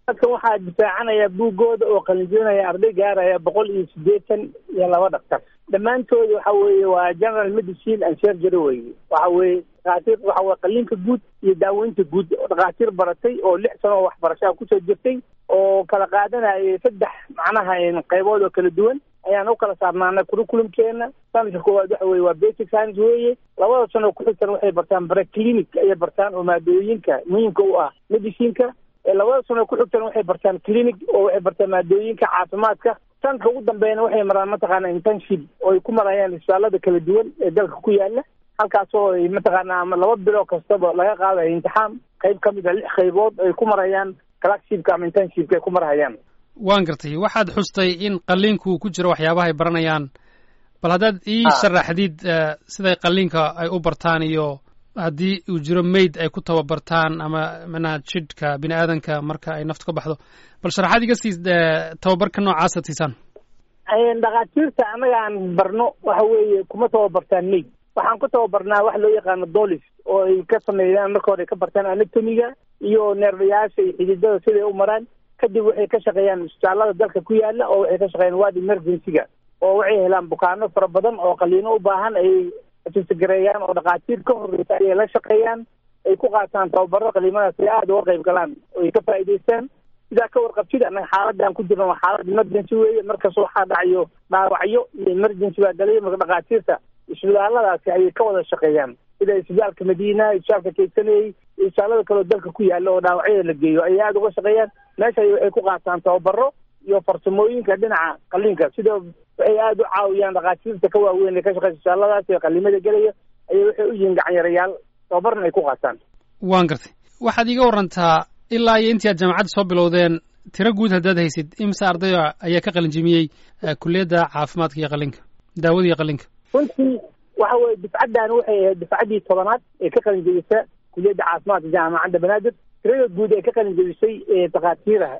dadkan waxaa difaacanaya buuggooda oo qalinjinaya arday gaaraya 182 dhaktar. dhammaantooda waxa weeye waa general medicine and surgery weeye. waxa weeye dhakhaatiir waxa weeye qalliinka guud iyo daaweynta guud. dhakhaatiir baratay oo 6 sano oo waxbarasho kusoo jirtay oo kala qaadanaya 3 macnaha qaybood oo kala duwan ayaan u kala saarnaanay curriculumkeena. sanadka koowaad waxa weeye waa basic science weeye. 2 sano ku xigtan waxay bartaan pre-clinic ay bartaan oo maadooyinka muhiimka u ah medicineka. 2 sano ku xigtan waxay bartaan clinic oo waxay bartaan maadooyinka caafimaadka. sanadka ugu dambeeyna waxay maraan mataqaana internship oo ay ku marayaan isbitaalada kala duwan ee dalka ku yaala. halkaas oo ay mataqaana ama 2 bilo kastaba laga qaadayo imtixaan qayb ka mid ah 6 qaybood ay ku marayaan clerkshipka ama internshipka ay ku marayaan. waan gartay waxaad xustay in qalliinku ku jiro waxyaabaha ay baranayaan, bal haddaad ii sharaxdid siday qalliinka ay u bartaan iyo haddii uu jiro mayd ay ku tababartaan ama macnaha jidhka bini aadanka marka ay naftu ka baxdo, bal sharaxaad iga sii tababarka noocaasa siisaan. dhakhaatiirta annaga aan barno waxa weeye kuma tababartaan mayd. waxaan ku tababarnaa wax loo yaqaano dolis oo ay ka sameeyaan marka hore ka bartaan anatomiga iyo neerfayaasha iyo xididada siday u maraan. kadib waxay ka shaqeeyaan isbitaalada dalka ku yaala oo waxay ka shaqeeyaan ward emergency-ga oo waxay helaan bukaano fara badan oo qaliino u baahan ay gareeyaan oo dhakhaatiir ka horreysa ayay la shaqeeyaan. ay ku qaataan tababaro qaliimadaas ay aada uga qayb galaan oo ay ka faa'iidaystaan. sidaa ka warqabtid annaga xaaladda aan ku jirno waa xaalad emergency weeye. markas waxaa dhacayo dhaawacyo iyo emergency baa galay. marka dhakhaatiirta isbitaaladaasi ayay ka wada shaqeeyaan sida isbitaalka madiina, isbitaalka kaysaney, isbitaalada kaleo dalka ku yaala oo dhaawacyada la geeyo ayay aada uga shaqeeyaan. meesha waxay ku qaataan tababaro iyo farsamooyinka dhinaca qalliinka. sida waxay aada u caawiyaan dhakhaatiirta ka waaweyn ee ka shaqeysa isbitaaladaas ee qalliimada gelaya ayay waxay u yihiin gacanyarayaal tababarna ay ku qaataan. waan gartay waxaad iiga warantaa ilaa iyo intii aad jaamacadda soo bilowdeen tiro guud haddaad haysid imse arday ayaa ka qalinjimiyey kulliyadda caafimaadka iyo qalliinka daawada iyo qalliinka? runtii waxa weeye difcaddaani waxay ahayd difcaddii 10aad ee ka qalinjebisa kulliyadda caafimaadka jaamacadda banaadir. tirada guud ee ka qalinjebisay dhakhaatiiraha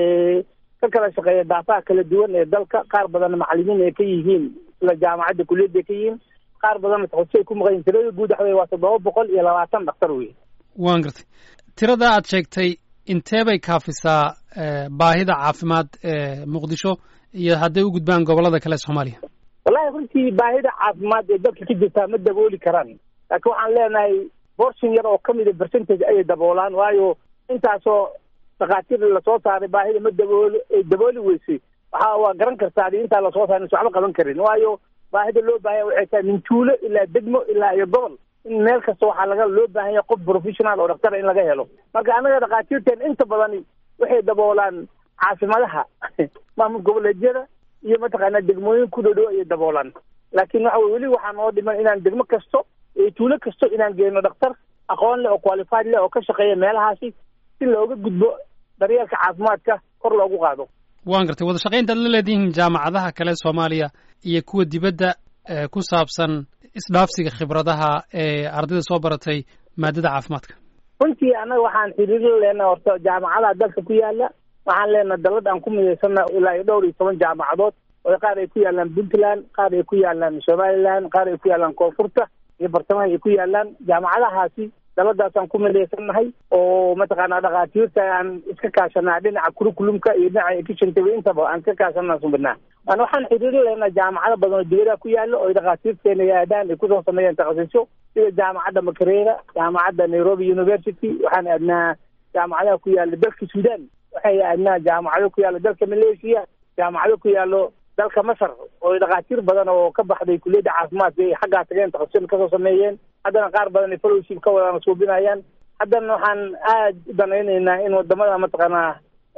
ka kala shaqeeya daafaha kala duwan ee dalka. qaar badanna macallimiin ay ka yihiin sida jaamacadda kulliyadda ay ka yihiin, qaar badanna takhasusi ay ku maqan yihiin. tirada guud waxa weye waa 720 dhaktar weye. waan gartay tirada aad sheegtay intee bay kaafisaa baahida caafimaad ee muqdisho iyo hadday u gudbaan gobollada kale Soomaaliya? wallahi runtii baahida caafimaad ee dalka ka jirtaa ma dabooli karaan, laakiin waxaan leenahay portion yar oo ka mid a percentage ayay daboolaan. waayo intaasoo dhakhaatiir lasoo saaray baahida ma dabooli weysay. waa garan kartaa adi intaa lasoo saaray is waxba qaban karin. waayo baahida loo baahanya waxay tahay min tuulo ilaa degmo ilaa iyo gobol in meel kasta waxaa loo baahan yahay qof professional oo dhaktara in laga helo. marka annaga dhakhaatiirteen inta badani waxay daboolaan caasimadaha maamul goboleedyada iyo mataqaanaa degmooyin ku dhow ayay daboolaan. laakiin waxa weli waxaa noo dhiman inaan degmo kasto iyo tuulo kasto inaan geyno dhakhtar aqoon leh oo qualified leh oo ka shaqeeya meelahaasi si looga gudbo daryeelka caafimaadka kor loogu qaado. waan gartay wada shaqaynta aad la leedihiin jaamacadaha kale Soomaaliya iyo kuwa dibadda ku saabsan isdhaafsiga khibradaha ee ardayda soo baratay maadada caafimaadka? runtii annaga waxaan xiriir leenahay horta jaamacadaha dalka ku yaala. waxaan leenahay dalad aan ku midaysana ilaa iyo 12 jaamacadood oo qaar ay ku yaalaan Puntland, qaar ay ku yaalaan Somaliland, qaar ay ku yaalaan koonfurta iyo bartamaha ay ku yaalaan. jaamacadahaasi daladaasaan ku midaysanahay oo mataqaanaa dhakhaatiirta aan iska kaashanaa dhinaca curriculumka iyo dhinaca efficiency intaba aan iska kaashanaa subnaa. waxaan xiriir leenahay jaamacado badan oo dibadda ku yaala oo dhakhaatiirteena aadaan ay kusoo sameeyaan takhasusyo sida jaamacadda Makerere, jaamacadda Nairobi University. waxaan aadnaa jaamacadaha ku yaala dalka Sudan, waxay aadnaa jaamacado ku yaala dalka Malaysia, jaamacado ku yaalo dalka Masar oo dhakhaatiir badan oo ka baxday kulliyadda caafimaadka ay xaggaa tageen takhasusyo ka soo sameeyeen. haddana qaar badan ay fellowship ka wadaan suubinayaan. haddana waxaan aad u danaynaynaa in wadamada mataqaanaa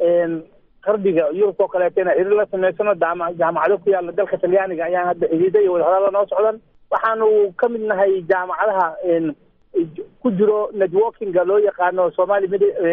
qarbiga Yurub oo kaleetana xiriir la sameysano. jaamacado ku yaala dalka Talyaaniga ayaan hadda xidhiidhay iyo wadahadalo noo socdan. waxaanu ka mid nahay jaamacadaha ku jiro networkinga loo yaqaano Somali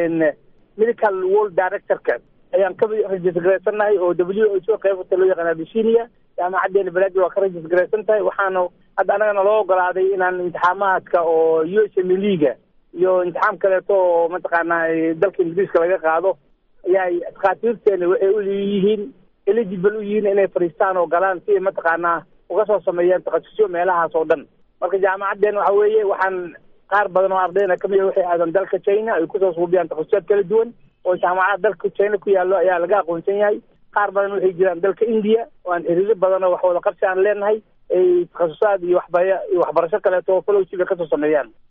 Medical World Director-ka ayaan ka registraysannahay oo WHO qaybta loo yaqaan Abyssinia. jaamacaddeena Banaadir waa ka registraysan tahay. waxaanu hadda annagana loo ogolaaday inaan imtixaamaadka oo USMLE-ga iyo imtixaan kaleeto oo mataqaanaa dalka Ingiriiska laga qaado ayay dhakhaatiirteena waxay u leeyihiin eligible u yihiin inay fariistaan oo galaan si ay mataqaanaa uga soo sameeyaan takhasusyo meelahaas oo dhan. marka jaamacaddeena waxa weeye waxaan qaar badan oo ardayna ka mid waxay aadan dalka China ay kusoo suubiyaan takhasusyaad kala duwan. oo jaamacadaha dalka China ku yaallo ayaa laga aqoonsan yahay. qaar badan waxay jiraan dalka India oo aan xiriir badan oo wax wada qabsi aan leenahay ay takhasusaad iyo waxbarasho kale oo fellowship ka soo sameeyaan.